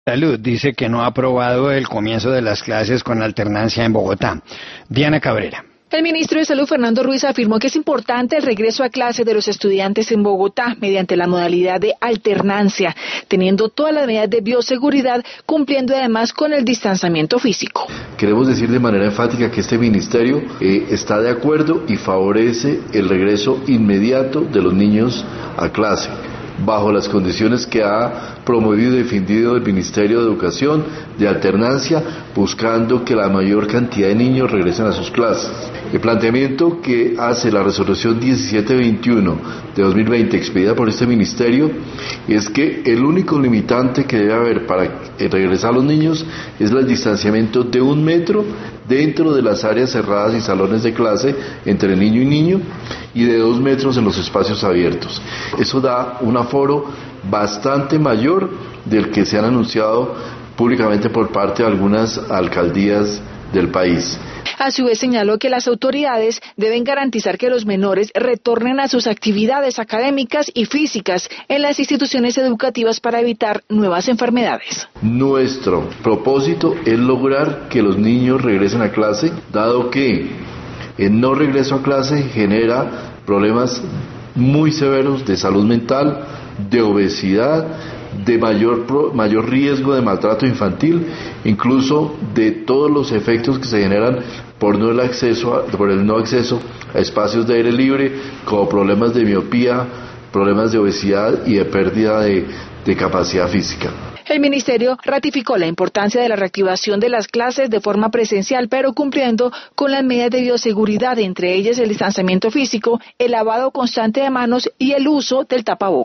Salud dice que no ha aprobado el comienzo de las clases con alternancia en Bogotá. Diana Cabrera. El ministro de Salud, Fernando Ruiz, afirmó que es importante el regreso a clase de los estudiantes en Bogotá mediante la modalidad de alternancia, teniendo todas las medidas de bioseguridad, cumpliendo además con el distanciamiento físico. Queremos decir de manera enfática que este ministerio está de acuerdo y favorece el regreso inmediato de los niños a clase, bajo las condiciones que ha promovido y defendido el Ministerio de Educación de alternancia, buscando que la mayor cantidad de niños regresen a sus clases. El planteamiento que hace la resolución 1721 de 2020 expedida por este ministerio es que el único limitante que debe haber para regresar a los niños es el distanciamiento de 1 metro dentro de las áreas cerradas y salones de clase entre niño y niño y de 2 metros en los espacios abiertos. Eso da un aforo bastante mayor del que se han anunciado públicamente por parte de algunas alcaldías del país. A su vez señaló que las autoridades deben garantizar que los menores retornen a sus actividades académicas y físicas en las instituciones educativas para evitar nuevas enfermedades. Nuestro propósito es lograr que los niños regresen a clase, dado que el no regreso a clase genera problemas muy severos de salud mental, de obesidad, de mayor riesgo de maltrato infantil, incluso de todos los efectos que se generan por el no acceso a espacios de aire libre, como problemas de miopía, problemas de obesidad y de pérdida de capacidad física. El ministerio ratificó la importancia de la reactivación de las clases de forma presencial, pero cumpliendo con las medidas de bioseguridad, entre ellas el distanciamiento físico, el lavado constante de manos y el uso del tapabocas.